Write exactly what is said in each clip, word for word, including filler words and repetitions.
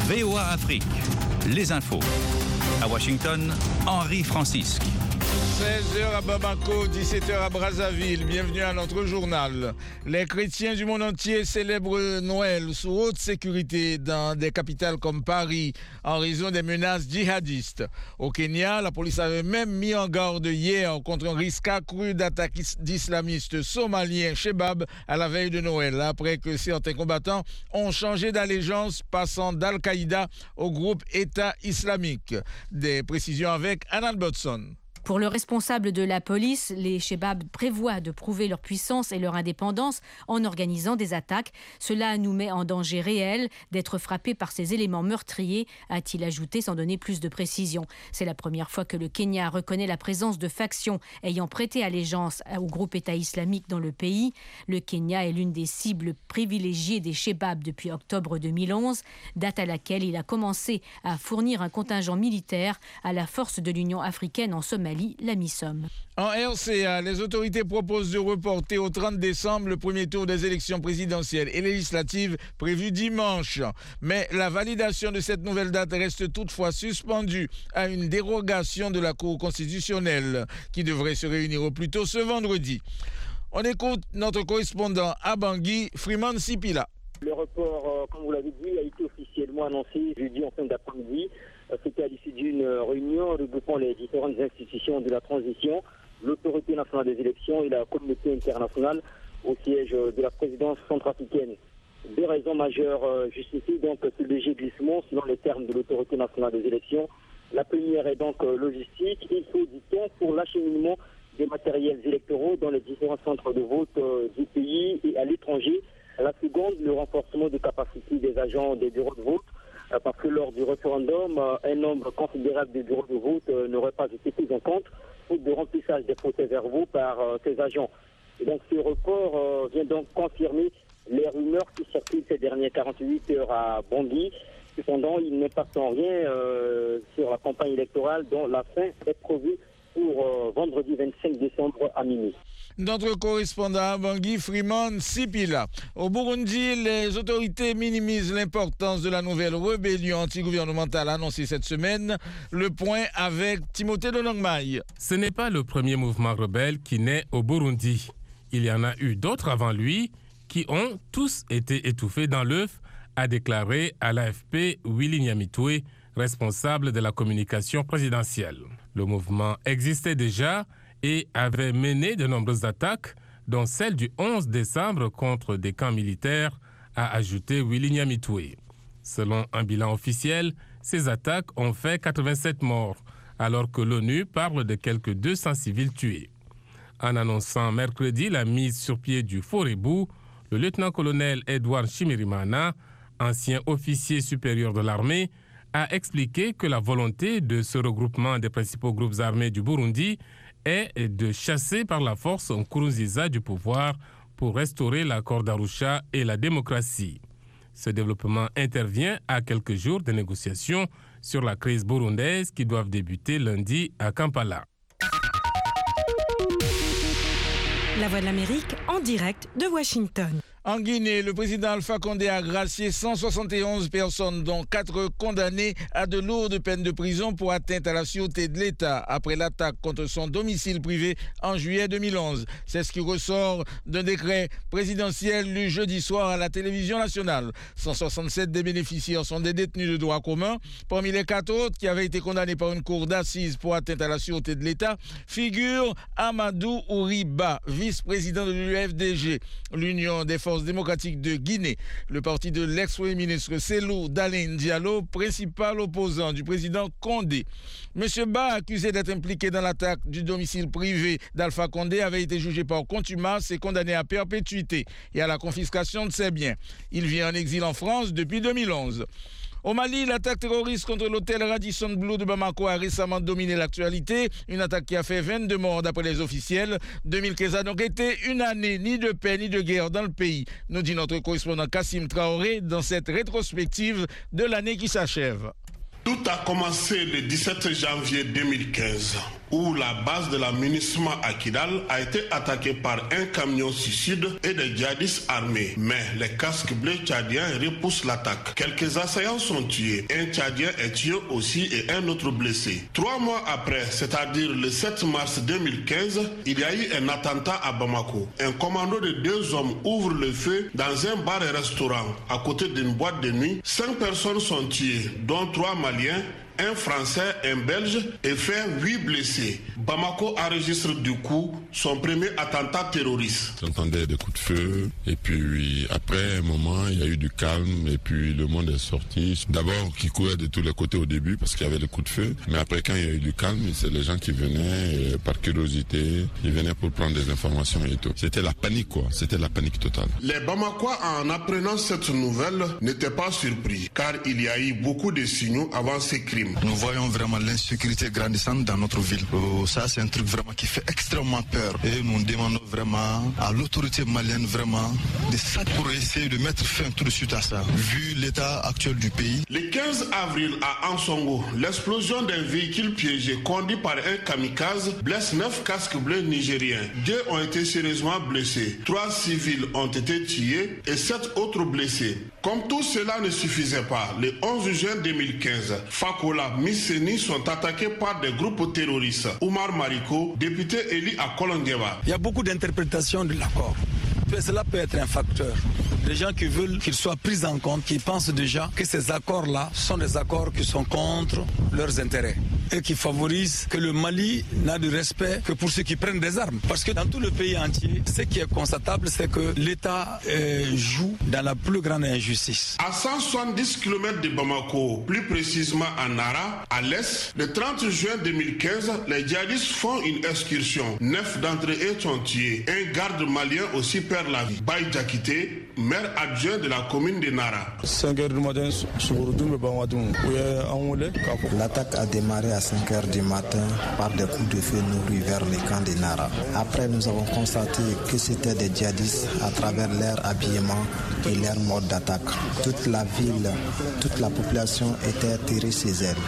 V O A Afrique, les infos. À Washington, Henri Francisque. seize heures à Bamako, dix-sept heures à Brazzaville. Bienvenue à notre journal. Les chrétiens du monde entier célèbrent Noël sous haute sécurité dans des capitales comme Paris en raison des menaces djihadistes. Au Kenya, la police avait même mis en garde hier contre un risque accru d'attaque d'islamistes somaliens Shebab à la veille de Noël, après que certains combattants ont changé d'allégeance, passant d'Al-Qaïda au groupe État islamique. Des précisions avec Anna Albertson. Pour le responsable de la police, les Shebab prévoient de prouver leur puissance et leur indépendance en organisant des attaques. Cela nous met en danger réel d'être frappés par ces éléments meurtriers, a-t-il ajouté sans donner plus de précision. C'est la première fois que le Kenya reconnaît la présence de factions ayant prêté allégeance au groupe État islamique dans le pays. Le Kenya est l'une des cibles privilégiées des Shebab depuis octobre deux mille onze, date à laquelle il a commencé à fournir un contingent militaire à la force de l'Union africaine en Somalie, la MISOM. En R C A, les autorités proposent de reporter au trente décembre le premier tour des élections présidentielles et législatives prévues dimanche. Mais la validation de cette nouvelle date reste toutefois suspendue à une dérogation de la Cour constitutionnelle qui devrait se réunir au plus tôt ce vendredi. On écoute notre correspondant à Bangui, Freeman Sipila. Le report, euh, comme vous l'avez dit, a été officiellement annoncé jeudi en fin d'après-midi. C'était à l'issue d'une réunion regroupant les différentes institutions de la transition, l'autorité nationale des élections et la communauté internationale au siège de la présidence centrafricaine. Deux raisons majeures justifient donc ce léger glissement selon les termes de l'autorité nationale des élections. La première est donc logistique. Il faut du temps pour l'acheminement des matériels électoraux dans les différents centres de vote du pays et à l'étranger. La seconde, le renforcement des capacités des agents des bureaux de vote, parce que lors du référendum, un nombre considérable de bureaux de vote n'aurait pas été pris en compte faute de remplissage des procès-verbaux par ces agents. Et donc ce report vient donc confirmer les rumeurs qui circulent ces dernières quarante-huit heures à Bangui. Cependant, il n'impacte en rien euh, sur la campagne électorale dont la fin est prévue pour euh, vendredi vingt-cinq décembre à minuit. Notre correspondant à Bangui, Freeman Sipila. Au Burundi, les autorités minimisent l'importance de la nouvelle rébellion antigouvernementale annoncée cette semaine. Le point avec Timothée Lonongmaï. Ce n'est pas le premier mouvement rebelle qui naît au Burundi. Il y en a eu d'autres avant lui qui ont tous été étouffés dans l'œuf, a déclaré à l'A F P Willy Nyamitwe, responsable de la communication présidentielle. Le mouvement existait déjà et avait mené de nombreuses attaques, dont celle du onze décembre contre des camps militaires, a ajouté Willy Nyamitwe. Selon un bilan officiel, ces attaques ont fait quatre-vingt-sept morts, alors que l'ONU parle de quelques deux cents civils tués. En annonçant mercredi la mise sur pied du Forebu, le lieutenant-colonel Edouard Chimirimana, ancien officier supérieur de l'armée, a expliqué que la volonté de ce regroupement des principaux groupes armés du Burundi est de chasser par la force Nkurunziza du pouvoir pour restaurer l'accord d'Arusha et la démocratie. Ce développement intervient à quelques jours des négociations sur la crise burundaise qui doivent débuter lundi à Kampala. La Voix de l'Amérique en direct de Washington. En Guinée, le président Alpha Condé a gracié cent soixante et onze personnes, dont quatre condamnées à de lourdes peines de prison pour atteinte à la sûreté de l'État après l'attaque contre son domicile privé en juillet deux mille onze. C'est ce qui ressort d'un décret présidentiel lu jeudi soir à la télévision nationale. cent soixante-sept des bénéficiaires sont des détenus de droit commun. Parmi les quatre autres qui avaient été condamnés par une cour d'assises pour atteinte à la sûreté de l'État figure Amadou Ouriba, vice-président de l'U F D G, l'Union des forces démocratique de Guinée, le parti de l'ex-premier ministre Cellou Dalein Diallo, principal opposant du président Condé. Monsieur Ba, accusé d'être impliqué dans l'attaque du domicile privé d'Alpha Condé, avait été jugé par contumace et condamné à perpétuité et à la confiscation de ses biens. Il vit en exil en France depuis deux mille onze. Au Mali, l'attaque terroriste contre l'hôtel Radisson Blu de Bamako a récemment dominé l'actualité. Une attaque qui a fait vingt-deux morts d'après les officiels. deux mille quinze a donc été une année ni de paix ni de guerre dans le pays, nous dit notre correspondant Kassim Traoré dans cette rétrospective de l'année qui s'achève. Tout a commencé le dix-sept janvier deux mille quinze. où la base de la MINUSMA à Kidal a été attaquée par un camion suicide et des djihadistes armés. Mais les casques bleus tchadiens repoussent l'attaque. Quelques assaillants sont tués. Un tchadien est tué aussi et un autre blessé. Trois mois après, c'est-à-dire le sept mars deux mille quinze, il y a eu un attentat à Bamako. Un commando de deux hommes ouvre le feu dans un bar et restaurant à côté d'une boîte de nuit. Cinq personnes sont tuées, dont trois Maliens, un Français, un Belge et fait huit blessés. Bamako enregistre du coup son premier attentat terroriste. J'entendais des coups de feu et puis après un moment il y a eu du calme et puis le monde est sorti. D'abord qui courait de tous les côtés au début parce qu'il y avait des coups de feu, mais après quand il y a eu du calme, c'est les gens qui venaient et par curiosité, ils venaient pour prendre des informations et tout. C'était la panique quoi, c'était la panique totale. Les Bamakois en apprenant cette nouvelle n'étaient pas surpris car il y a eu beaucoup de signaux avant ces crimes. Nous voyons vraiment l'insécurité grandissante dans notre ville. Oh, ça, c'est un truc vraiment qui fait extrêmement peur. Et nous demandons vraiment à l'autorité malienne vraiment de ça pour essayer de mettre fin tout de suite à ça, vu l'état actuel du pays. Le quinze avril à Ansongo, l'explosion d'un véhicule piégé conduit par un kamikaze blesse neuf casques bleus nigériens. Deux ont été sérieusement blessés. Trois civils ont été tués et sept autres blessés. Comme tout cela ne suffisait pas, le onze juin deux mille quinze, Fakola, Misseni sont attaqués par des groupes terroristes. Oumar Mariko, député élu à Kolongueva. Il y a beaucoup d'interprétations de l'accord. Cela peut être un facteur. Des gens qui veulent qu'il soit pris en compte, qui pensent déjà que ces accords-là sont des accords qui sont contre leurs intérêts et qui favorisent que le Mali n'a de respect que pour ceux qui prennent des armes. Parce que dans tout le pays entier, ce qui est constatable, c'est que l'État euh, joue dans la plus grande injustice. À cent soixante-dix kilomètres de Bamako, plus précisément à Nara, à l'est, le trente juin deux mille quinze, les djihadistes font une excursion. Neuf d'entre eux sont tués. Un garde malien aussi perd la vie. Baye Diakité, maire adjoint de la commune de Nara. L'attaque a démarré à cinq heures du matin par des coups de feu nourris vers les camps de Nara. Après, nous avons constaté que c'était des djihadistes à travers leur habillement et leur mode d'attaque. Toute la ville, toute la population était atterrée chez elle.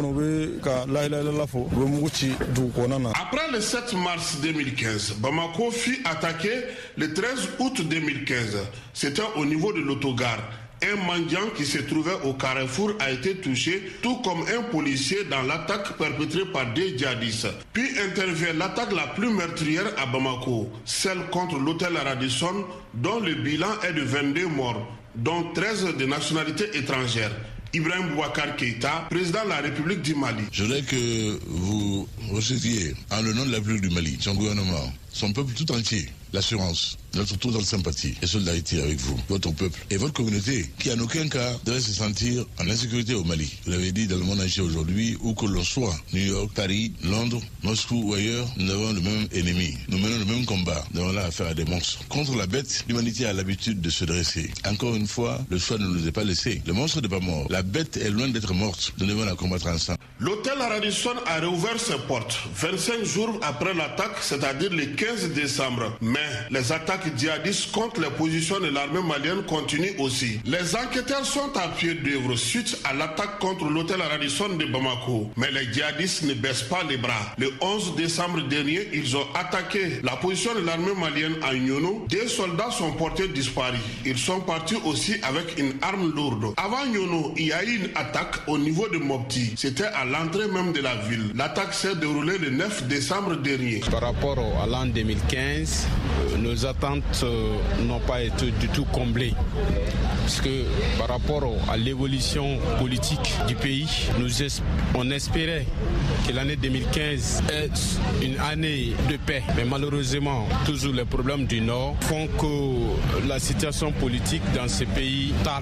Après le sept mars deux mille quinze, Bamako fut attaqué le treize août deux mille quinze. C'était au niveau de l'autogare. Un mendiant qui se trouvait au carrefour a été touché, tout comme un policier dans l'attaque perpétrée par des djihadistes. Puis intervient l'attaque la plus meurtrière à Bamako, celle contre l'hôtel Radisson, dont le bilan est de vingt-deux morts, dont treize de nationalité étrangère. Ibrahim Boubacar Keïta, président de la République du Mali. Je voudrais que vous recevriez, en le nom de la République du Mali, son gouvernement, son peuple tout entier, l'assurance, notre totale sympathie et solidarité avec vous, votre peuple et votre communauté, qui en aucun cas devrait se sentir en insécurité au Mali. Vous l'avez dit dans le monde entier aujourd'hui, où que l'on soit, New York, Paris, Londres, Moscou ou ailleurs, nous avons le même ennemi. Nous menons le même combat. Nous avons là affaire à des monstres. Contre la bête, l'humanité a l'habitude de se dresser. Encore une fois, le choix ne nous est pas laissé. Le monstre n'est pas mort. La bête est loin d'être morte. Nous devons la combattre ensemble. L'hôtel Radisson a réouvert ses portes vingt-cinq jours après l'attaque, c'est-à-dire le quinze décembre. Mais les attaques djihadistes contre les positions de l'armée malienne continuent aussi. Les enquêteurs sont à pied d'œuvre suite à l'attaque contre l'hôtel Radisson de Bamako. Mais les djihadistes ne baissent pas les bras. Le onze décembre dernier, ils ont attaqué la position de l'armée malienne à Nyono. Des soldats sont portés disparus. Ils sont partis aussi avec une arme lourde. Avant Nyono, il y a eu une attaque au niveau de Mopti. C'était à l'entrée même de la ville. L'attaque s'est déroulée le neuf décembre dernier. Par rapport à l'an deux mille quinze, nos attentes n'ont pas été du tout comblées. Parce que par rapport à l'évolution politique du pays, nous es- on espérait que l'année deux mille quinze est une année de paix. Mais malheureusement, toujours les problèmes du Nord font que la situation politique dans ce pays tarde.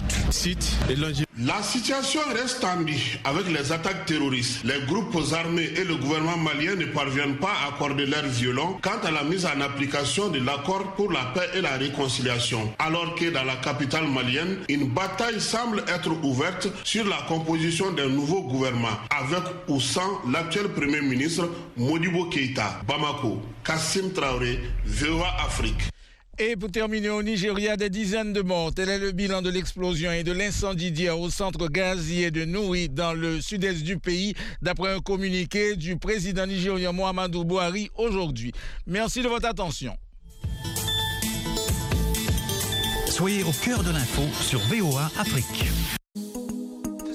Et la situation reste tendue avec les attaques terroristes. Les groupes armés et le gouvernement malien ne parviennent pas à accorder leur violon quant à la mise en application de l'accord pour la paix et la réconciliation. Alors que dans la capitale malienne, une bataille semble être ouverte sur la composition d'un nouveau gouvernement, avec ou sans l'actuel premier ministre Modibo Keïta. Bamako, Kassim Traoré, V O A Afrique. Et pour terminer au Nigeria, des dizaines de morts. Tel est le bilan de l'explosion et de l'incendie d'hier au centre gazier de Nouri dans le sud-est du pays, d'après un communiqué du président nigérien Muhammadu Buhari aujourd'hui. Merci de votre attention. Soyez au cœur de l'info sur V O A Afrique.